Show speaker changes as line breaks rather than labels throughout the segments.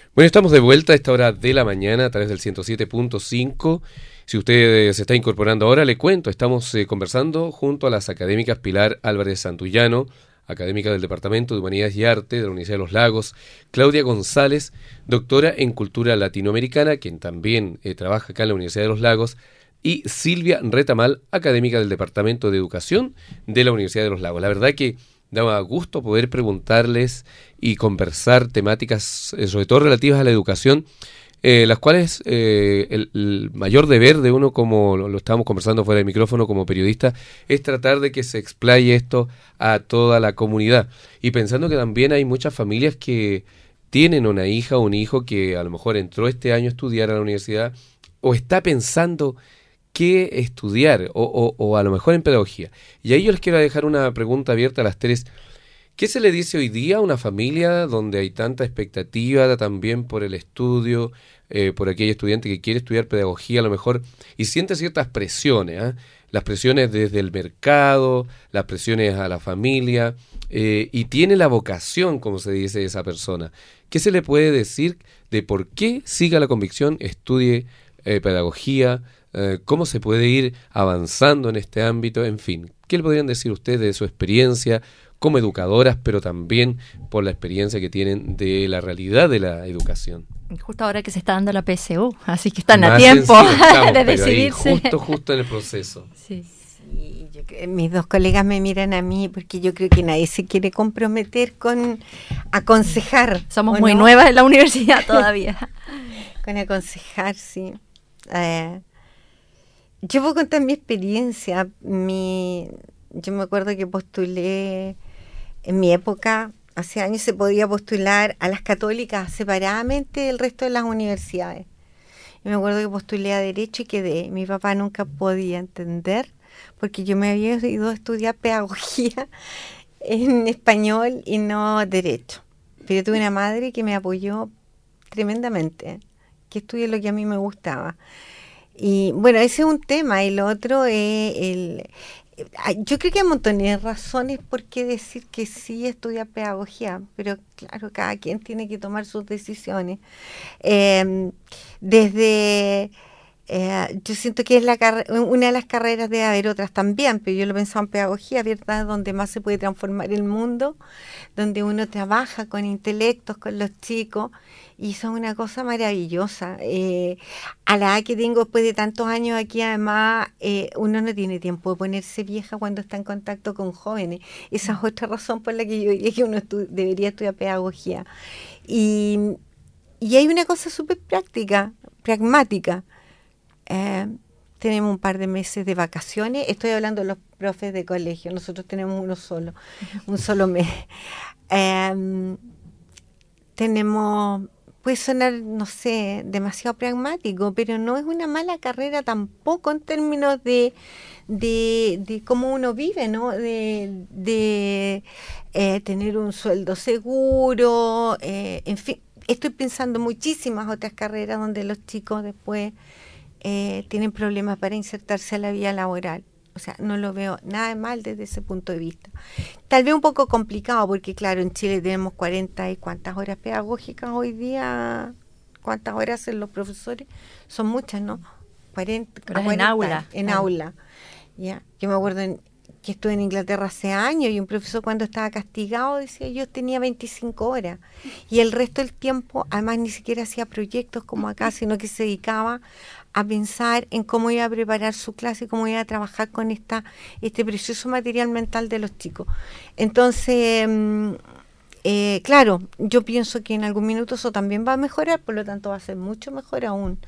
Bueno, estamos de vuelta a esta hora de la mañana a través del 107.5. Si usted se está incorporando ahora, le cuento, estamos conversando junto a las académicas Pilar Álvarez Santullano, académica del Departamento de Humanidades y Arte de la Universidad de los Lagos, Claudia González, doctora en Cultura Latinoamericana, quien también trabaja acá en la Universidad de los Lagos, y Silvia Retamal, académica del Departamento de Educación de la Universidad de los Lagos. La verdad que daba gusto poder preguntarles y conversar temáticas, sobre todo relativas a la educación, las cuales el mayor deber de uno, como lo estábamos conversando fuera del micrófono como periodista, es tratar de que se explaye esto a toda la comunidad. Y pensando que también hay muchas familias que tienen una hija o un hijo que a lo mejor entró este año a estudiar a la universidad o está pensando qué estudiar o a lo mejor en pedagogía. Y ahí yo les quiero dejar una pregunta abierta a las tres. ¿Qué se le dice hoy día a una familia donde hay tanta expectativa también por el estudio, por aquel estudiante que quiere estudiar pedagogía a lo mejor y siente ciertas presiones, las presiones desde el mercado, las presiones a la familia, y tiene la vocación, como se dice, esa persona? ¿Qué se le puede decir de por qué siga la convicción, estudie pedagogía? ¿Cómo se puede ir avanzando en este ámbito? En fin, ¿qué le podrían decir ustedes de su experiencia como educadoras, pero también por la experiencia que tienen de la realidad de la educación?
Justo ahora que se está dando la PSU, así que están a tiempo de decidirse.
Ahí, justo en el proceso.
Sí, mis dos colegas me miran a mí porque yo creo que nadie se quiere comprometer con aconsejar.
Somos muy nuevas en la universidad todavía.
Con aconsejar, sí. Yo voy a contar mi experiencia. Yo me acuerdo que postulé, en mi época, hace años se podía postular a las católicas separadamente del resto de las universidades. Y me acuerdo que postulé a Derecho y quedé. Mi papá nunca podía entender, porque yo me había ido a estudiar pedagogía en español y no Derecho. Pero tuve una madre que me apoyó tremendamente, que estudié lo que a mí me gustaba. Y bueno, ese es un tema. Y lo otro es yo creo que hay montones de razones por qué decir que sí estudiar pedagogía, pero claro, cada quien tiene que tomar sus decisiones. Yo siento que es una de las carreras, debe haber otras también, pero yo lo pensaba en pedagogía, ¿verdad? Donde más se puede transformar el mundo, donde uno trabaja con intelectos, con los chicos, y son una cosa maravillosa. A la edad que tengo después de tantos años aquí, además, uno no tiene tiempo de ponerse vieja cuando está en contacto con jóvenes. Esa es otra razón por la que yo diría que uno debería estudiar pedagogía. Y hay una cosa súper pragmática. Tenemos un par de meses de vacaciones. Estoy hablando de los profes de colegio. Nosotros tenemos un solo mes. Puede sonar, no sé, demasiado pragmático, pero no es una mala carrera tampoco en términos de cómo uno vive, ¿no? De tener un sueldo seguro, en fin. Estoy pensando en muchísimas otras carreras donde los chicos después tienen problemas para insertarse a la vida laboral. O sea, no lo veo nada mal desde ese punto de vista. Tal vez un poco complicado porque, claro, en Chile tenemos 40 y cuántas horas pedagógicas hoy día, cuántas horas hacen los profesores, son muchas, ¿no? 40
en aula.
En aula. ¿Ya? Yo me acuerdo que estuve en Inglaterra hace años y un profesor cuando estaba castigado decía yo tenía 25 horas y el resto del tiempo además ni siquiera hacía proyectos como acá, sino que se dedicaba a pensar en cómo iba a preparar su clase, cómo iba a trabajar con este precioso material mental de los chicos. Entonces, claro, yo pienso que en algún minuto eso también va a mejorar, por lo tanto va a ser mucho mejor aún.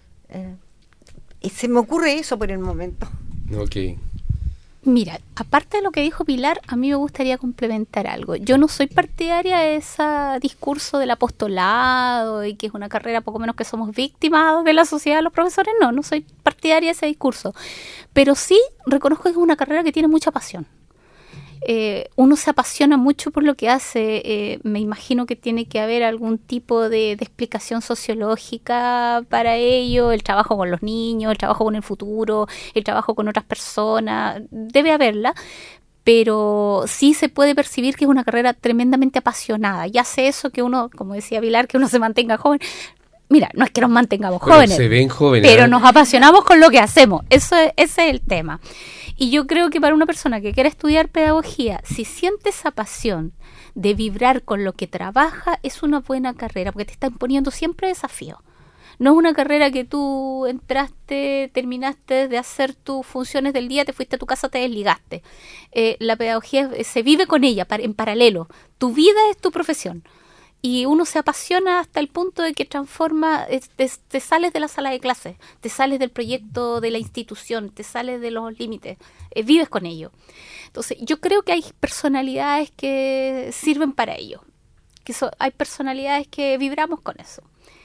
Y se me ocurre eso por el momento.
Ok.
Mira, aparte de lo que dijo Pilar, a mí me gustaría complementar algo. Yo no soy partidaria de ese discurso del apostolado y que es una carrera poco menos que somos víctimas de la sociedad de los profesores. No soy partidaria de ese discurso. Pero sí reconozco que es una carrera que tiene mucha pasión. Uno se apasiona mucho por lo que hace. Me imagino que tiene que haber algún tipo de explicación sociológica para ello, el trabajo con los niños, el trabajo con el futuro, el trabajo con otras personas, debe haberla, pero sí se puede percibir que es una carrera tremendamente apasionada y hace eso que uno, como decía Pilar, que uno se mantenga joven. Mira, no es que nos mantengamos jóvenes,
se ven jóvenes,
pero nos apasionamos con lo que hacemos. Ese es el tema. Y yo creo que para una persona que quiera estudiar pedagogía, si siente esa pasión de vibrar con lo que trabaja, es una buena carrera, porque te están poniendo siempre desafíos. No es una carrera que tú entraste, terminaste de hacer tus funciones del día, te fuiste a tu casa, te desligaste. La pedagogía se vive con ella en paralelo. Tu vida es tu profesión. Y uno se apasiona hasta el punto de que transforma, te sales de la sala de clases, te sales del proyecto de la institución, te sales de los límites, vives con ello. Entonces, yo creo que hay personalidades que sirven para ello, hay personalidades que vibramos con eso.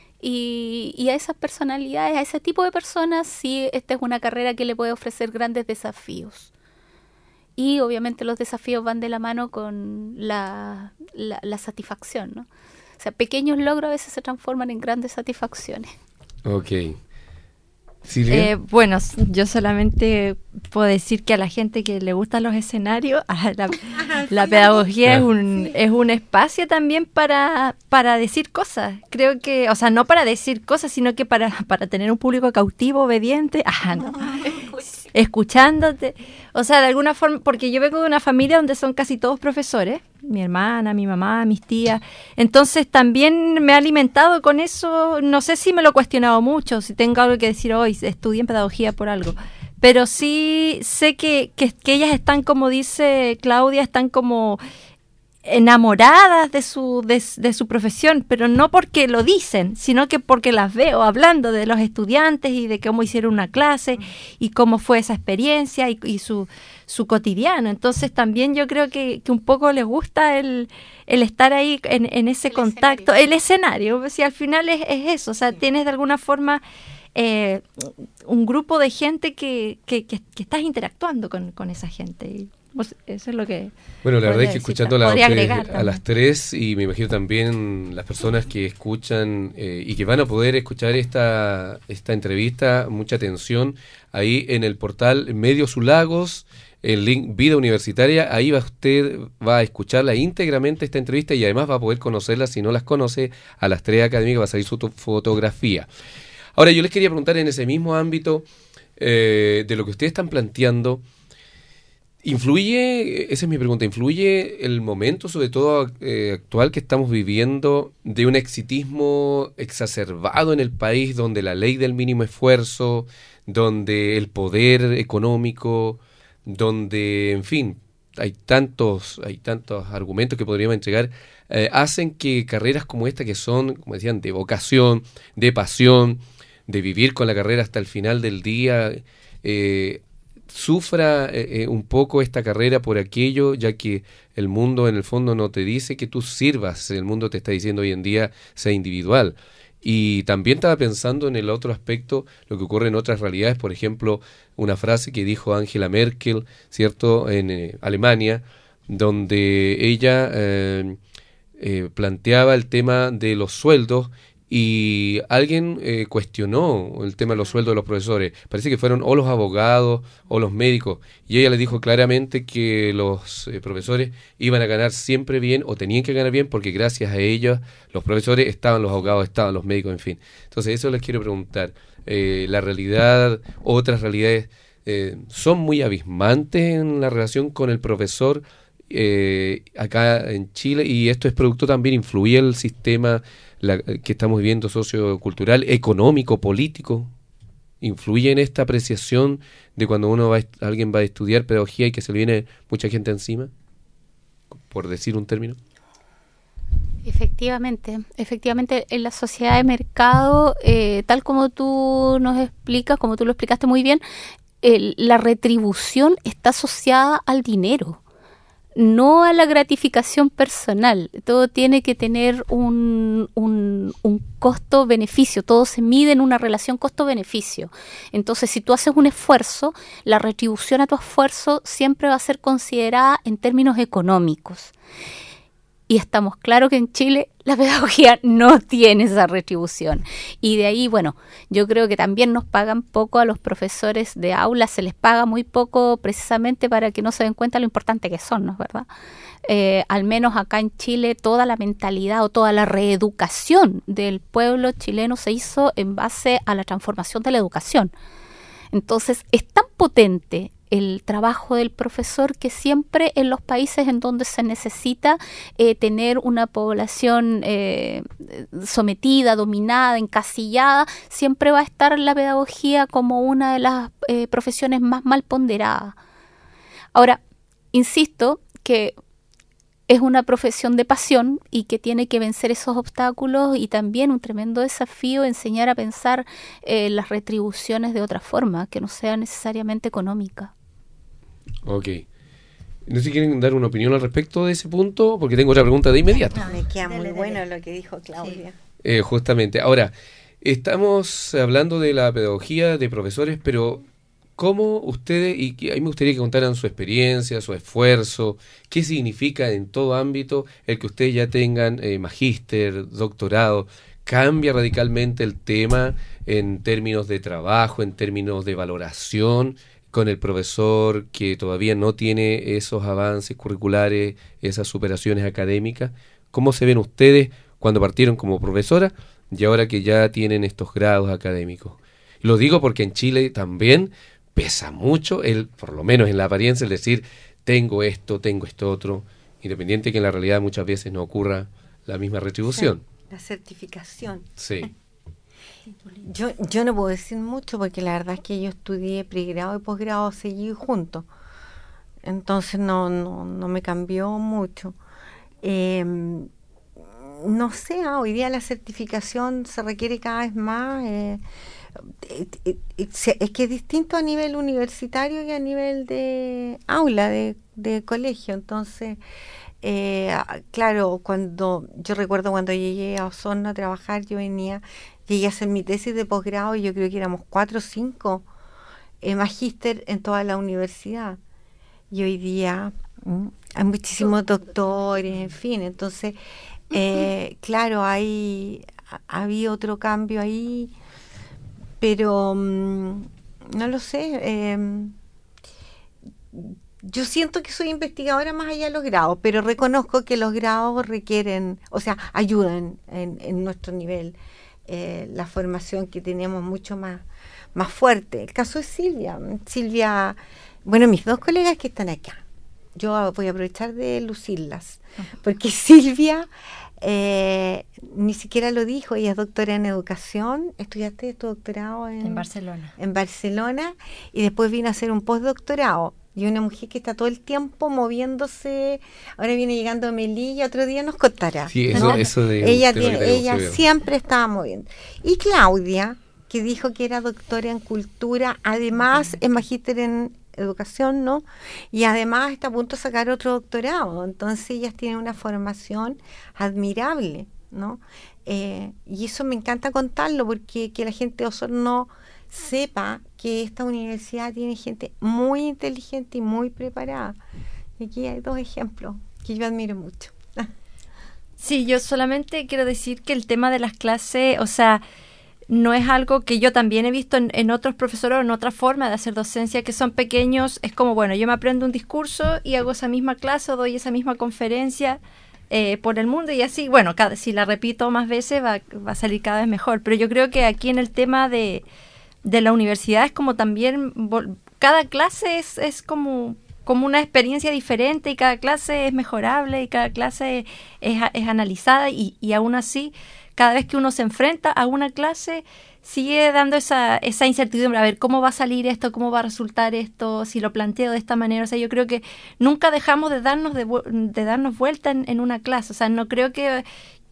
Y a esas personalidades, a ese tipo de personas, sí, esta es una carrera que le puede ofrecer grandes desafíos. Y obviamente los desafíos van de la mano con la satisfacción, ¿no? O sea, pequeños logros a veces se transforman en grandes satisfacciones.
Ok. ¿Silvia?
Bueno, yo solamente puedo decir que a la gente que le gustan los escenarios, la pedagogía es un espacio también para decir cosas. Creo que, o sea, no para decir cosas, sino que para tener un público cautivo, obediente, escuchándote. O sea, de alguna forma, porque yo vengo de una familia donde son casi todos profesores, mi hermana, mi mamá, mis tías. Entonces también me ha alimentado con eso. No sé si me lo he cuestionado mucho, si tengo algo que decir hoy, estudié pedagogía por algo. Pero sí sé que ellas están, como dice Claudia, están como enamoradas de su profesión, pero no porque lo dicen, sino que porque las veo hablando de los estudiantes y de cómo hicieron una clase y cómo fue esa experiencia y su cotidiano. Entonces también yo creo que un poco les gusta el estar ahí en ese contacto, el escenario, si al final es eso, o sea, tienes de alguna forma un grupo de gente que estás interactuando con esa gente y pues eso es lo que...
Bueno, la verdad es que escuchando a las tres, y me imagino también las personas que escuchan y que van a poder escuchar esta entrevista, mucha atención, ahí en el portal Medios Lagos, el link Vida Universitaria, ahí usted va a escucharla íntegramente esta entrevista y además va a poder conocerla, si no las conoce, a las tres académicas va a salir su fotografía. Ahora, yo les quería preguntar en ese mismo ámbito de lo que ustedes están planteando, ¿influye, esa es mi pregunta, influye el momento, sobre todo actual que estamos viviendo, de un exitismo exacerbado en el país, donde la ley del mínimo esfuerzo, donde el poder económico, donde, en fin, hay tantos argumentos que podríamos entregar, hacen que carreras como esta, que son, como decían, de vocación, de pasión, de vivir con la carrera hasta el final del día, sufra un poco esta carrera por aquello, ya que el mundo en el fondo no te dice que tú sirvas, el mundo te está diciendo hoy en día sea individual. Y también estaba pensando en el otro aspecto, lo que ocurre en otras realidades, por ejemplo, una frase que dijo Angela Merkel, ¿cierto?, en Alemania, donde ella planteaba el tema de los sueldos. Y alguien cuestionó el tema de los sueldos de los profesores. Parece que fueron o los abogados o los médicos. Y ella le dijo claramente que los profesores iban a ganar siempre bien o tenían que ganar bien porque gracias a ellos los profesores estaban, los abogados estaban, los médicos, en fin. Entonces eso les quiero preguntar. La realidad, otras realidades son muy abismantes en la relación con el profesor acá en Chile, y esto es producto también, influye el sistema que estamos viviendo sociocultural, económico, político, influye en esta apreciación de cuando alguien va a estudiar pedagogía y que se le viene mucha gente encima, por decir un término.
Efectivamente, en la sociedad de mercado, tal como tú nos explicas, como tú lo explicaste muy bien, la retribución está asociada al dinero, no a la gratificación personal. Todo tiene que tener un costo-beneficio, todo se mide en una relación costo-beneficio. Entonces, si tú haces un esfuerzo, la retribución a tu esfuerzo siempre va a ser considerada en términos económicos. Y estamos claros que en Chile la pedagogía no tiene esa retribución. Y de ahí, bueno, yo creo que también nos pagan poco a los profesores de aula, se les paga muy poco precisamente para que no se den cuenta lo importante que son, ¿no es verdad? Al menos acá en Chile toda la mentalidad o toda la reeducación del pueblo chileno se hizo en base a la transformación de la educación. Entonces es tan potente el trabajo del profesor que siempre en los países en donde se necesita tener una población sometida, dominada, encasillada, siempre va a estar la pedagogía como una de las profesiones más mal ponderadas. Ahora, insisto que es una profesión de pasión y que tiene que vencer esos obstáculos y también un tremendo desafío enseñar a pensar las retribuciones de otra forma, que no sea necesariamente económica.
Ok. No sé si quieren dar una opinión al respecto de ese punto, porque tengo otra pregunta de inmediato.
No, me queda muy bueno lo que dijo Claudia.
Sí. Justamente. Ahora, estamos hablando de la pedagogía de profesores, pero ¿cómo ustedes, y a mí me gustaría que contaran su experiencia, su esfuerzo, qué significa en todo ámbito el que ustedes ya tengan magíster, doctorado? ¿Cambia radicalmente el tema en términos de trabajo, en términos de valoración con el profesor que todavía no tiene esos avances curriculares, esas superaciones académicas? ¿Cómo se ven ustedes cuando partieron como profesora y ahora que ya tienen estos grados académicos? Lo digo porque en Chile también pesa mucho, por lo menos en la apariencia, el decir, tengo esto otro, independiente que en la realidad muchas veces no ocurra la misma retribución.
La certificación.
Sí.
Yo no puedo decir mucho porque la verdad es que yo estudié pregrado y posgrado seguido juntos. Entonces no me cambió mucho. No sé, hoy día la certificación se requiere cada vez más. Es que es distinto a nivel universitario y a nivel de aula, de colegio. Entonces, claro, yo recuerdo cuando llegué a Osorno a trabajar, llegué a hacer mi tesis de posgrado y yo creo que éramos 4 o 5 magíster en toda la universidad. Y hoy día hay muchísimos doctores, en fin. Entonces, claro, había otro cambio ahí, pero no lo sé. Yo siento que soy investigadora más allá de los grados, pero reconozco que los grados requieren, o sea, ayudan en nuestro nivel. La formación que tenemos mucho más fuerte. El caso es Silvia, bueno, mis 2 colegas que están acá, yo voy a aprovechar de lucirlas, porque Silvia ni siquiera lo dijo, ella es doctora en educación, estudiaste tu doctorado en Barcelona, y después vino a hacer un postdoctorado. Y una mujer que está todo el tiempo moviéndose. Ahora viene llegando a Melilla, otro día nos contará.
Sí, eso de
ella siempre estaba moviendo. Y Claudia, que dijo que era doctora en cultura, además es magíster en educación, ¿no? Y además está a punto de sacar otro doctorado. Entonces ellas tienen una formación admirable, ¿no? Y eso me encanta contarlo, porque que la gente de Osorno sepa que esta universidad tiene gente muy inteligente y muy preparada. Y aquí hay 2 ejemplos que yo admiro mucho.
Sí, yo solamente quiero decir que el tema de las clases, o sea, no es algo que yo también he visto en otros profesores o en otra forma de hacer docencia, que son pequeños. Es como, bueno, yo me aprendo un discurso y hago esa misma clase o doy esa misma conferencia por el mundo, y así, bueno, si la repito más veces va a salir cada vez mejor. Pero yo creo que aquí en el tema de la universidad es como también, cada clase es como una experiencia diferente, y cada clase es mejorable y cada clase es analizada, y aún así, cada vez que uno se enfrenta a una clase, sigue dando esa incertidumbre, a ver cómo va a salir esto, cómo va a resultar esto, si lo planteo de esta manera. O sea, yo creo que nunca dejamos de darnos vuelta en una clase. O sea, no creo que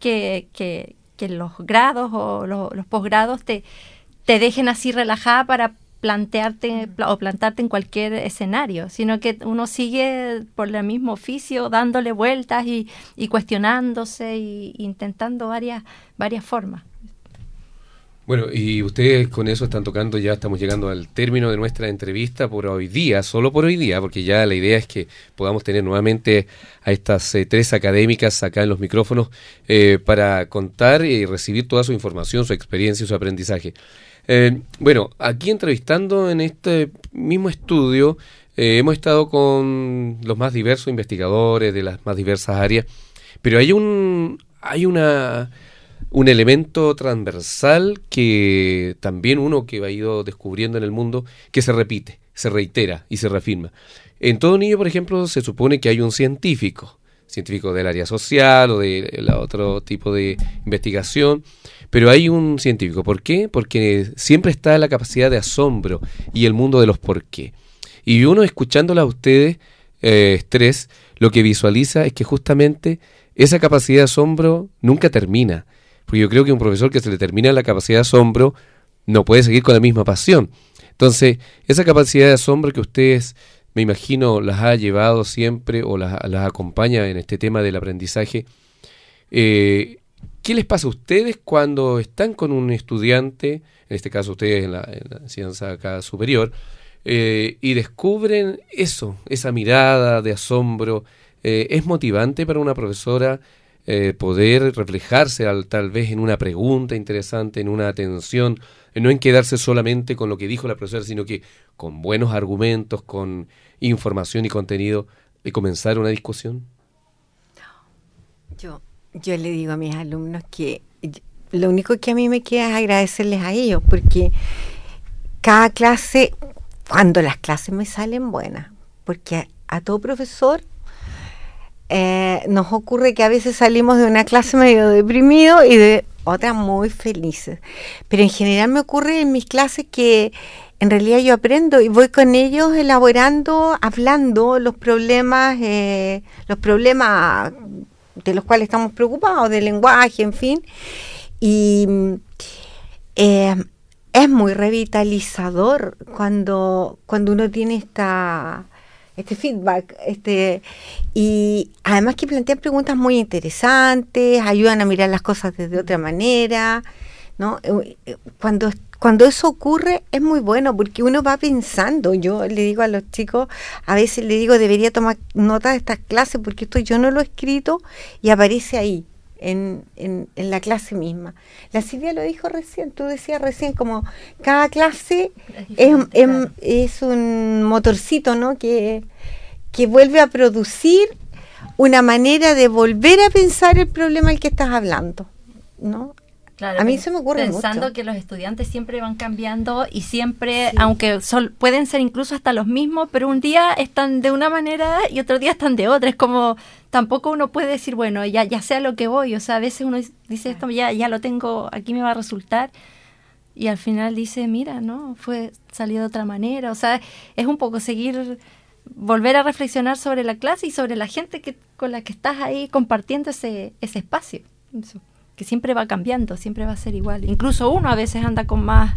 los grados o los posgrados te dejen así relajada para plantarte en cualquier escenario, sino que uno sigue por el mismo oficio dándole vueltas y cuestionándose y intentando varias formas.
Bueno, y ustedes con eso están tocando, ya estamos llegando al término de nuestra entrevista por hoy día, solo por hoy día, porque ya la idea es que podamos tener nuevamente a estas 3 académicas acá en los micrófonos para contar y recibir toda su información, su experiencia y su aprendizaje. Bueno, aquí entrevistando en este mismo estudio hemos estado con los más diversos investigadores de las más diversas áreas, pero hay un elemento transversal que también uno que ha ido descubriendo en el mundo, que se repite, se reitera y se reafirma. En todo niño, por ejemplo, se supone que hay un científico del área social o de otro tipo de investigación, pero hay un científico. ¿Por qué? Porque siempre está la capacidad de asombro y el mundo de los por qué. Y uno, escuchándola a ustedes, 3, lo que visualiza es que justamente esa capacidad de asombro nunca termina. Porque yo creo que un profesor que se le termina la capacidad de asombro no puede seguir con la misma pasión. Entonces, esa capacidad de asombro que ustedes, me imagino, las ha llevado siempre o las acompaña en este tema del aprendizaje, ¿qué les pasa a ustedes cuando están con un estudiante, en este caso ustedes en la enseñanza acá superior, y descubren eso, esa mirada de asombro? ¿Es motivante para una profesora poder reflejarse tal vez en una pregunta interesante, en una atención, no en quedarse solamente con lo que dijo la profesora, sino que con buenos argumentos, con información y contenido, de comenzar una discusión?
Yo le digo a mis alumnos que lo único que a mí me queda es agradecerles a ellos, porque cada clase, cuando las clases me salen buenas, porque a todo profesor nos ocurre que a veces salimos de una clase medio deprimido y de otra muy felices, pero en general me ocurre en mis clases que en realidad yo aprendo y voy con ellos elaborando, hablando los problemas de los cuales estamos preocupados, del lenguaje, en fin, y es muy revitalizador cuando uno tiene este feedback, y además que plantean preguntas muy interesantes, ayudan a mirar las cosas desde otra manera, ¿no? Cuando eso ocurre es muy bueno, porque uno va pensando. Yo le digo a los chicos, a veces le digo, debería tomar nota de estas clases, porque esto yo no lo he escrito y aparece ahí, en la clase misma. La Silvia lo dijo recién, tú decías recién, como cada clase es un motorcito, ¿no? Que vuelve a producir una manera de volver a pensar el problema al que estás hablando, ¿no?
Claro,
a mí se me ocurre
pensando
mucho.
que los estudiantes siempre van cambiando y siempre, sí, aunque pueden ser incluso hasta los mismos, pero un día están de una manera y otro día están de otra. Es como, tampoco uno puede decir, bueno, ya sé a lo que voy. O sea, a veces uno dice, esto ya lo tengo, aquí me va a resultar. Y al final dice, mira, no, salió de otra manera. O sea, es un poco volver a reflexionar sobre la clase y sobre la gente con la que estás ahí compartiendo ese espacio. Eso, que siempre va cambiando, siempre va a ser igual. Incluso uno a veces anda con más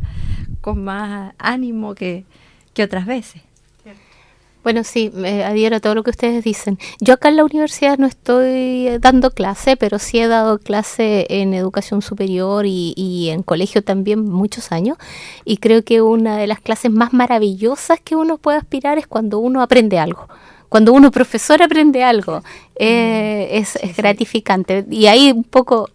ánimo que otras veces.
Bueno, sí, me adhiero a todo lo que ustedes dicen. Yo acá en la universidad no estoy dando clase, pero sí he dado clase en educación superior y en colegio también muchos años. Y creo que una de las clases más maravillosas que uno puede aspirar es cuando uno aprende algo. Cuando uno profesor aprende algo, es gratificante. Y ahí un poco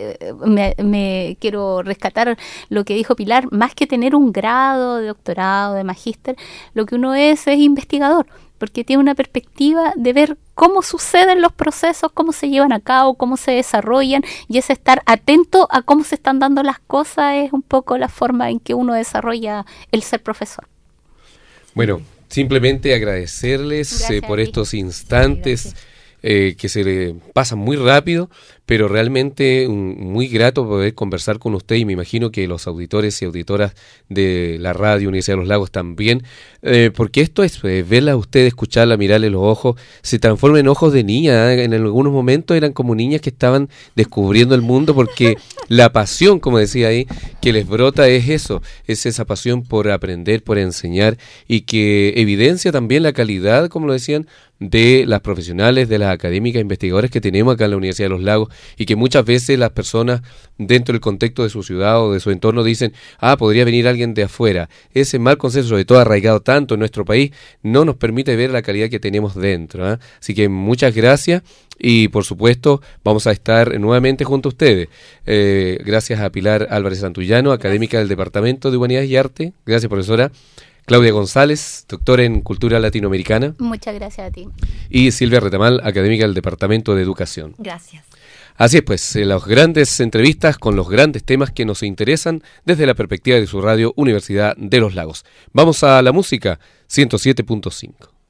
me quiero rescatar lo que dijo Pilar. Más que tener un grado de doctorado, de magíster, lo que uno es investigador, porque tiene una perspectiva de ver cómo suceden los procesos, cómo se llevan a cabo, cómo se desarrollan, y ese estar atento a cómo se están dando las cosas es un poco la forma en que uno desarrolla el ser profesor.
Bueno, simplemente agradecerles por estos instantes que se le pasan muy rápido, pero realmente muy grato poder conversar con usted, y me imagino que los auditores y auditoras de la radio Universidad de los Lagos también, porque esto es verla a usted, escucharla, mirarle los ojos, se transforma en ojos de niña. En algunos momentos eran como niñas que estaban descubriendo el mundo, porque la pasión, como decía ahí, que les brota es eso, es esa pasión por aprender, por enseñar, y que evidencia también la calidad, como lo decían, de las profesionales, de las académicas investigadoras que tenemos acá en la Universidad de los Lagos, y que muchas veces las personas dentro del contexto de su ciudad o de su entorno dicen, podría venir alguien de afuera. Ese mal concepto, sobre todo arraigado tanto en nuestro país, no nos permite ver la calidad que tenemos dentro. Así que muchas gracias, y por supuesto vamos a estar nuevamente junto a ustedes. Gracias a Pilar Álvarez Santullano, académica del Departamento de Humanidades y Arte. Gracias, profesora. Claudia González, doctora en Cultura Latinoamericana.
Muchas gracias a ti.
Y Silvia Retamal, académica del Departamento de Educación.
Gracias.
Así es, pues, las grandes entrevistas con los grandes temas que nos interesan desde la perspectiva de su radio Universidad de los Lagos. Vamos a la música 107.5.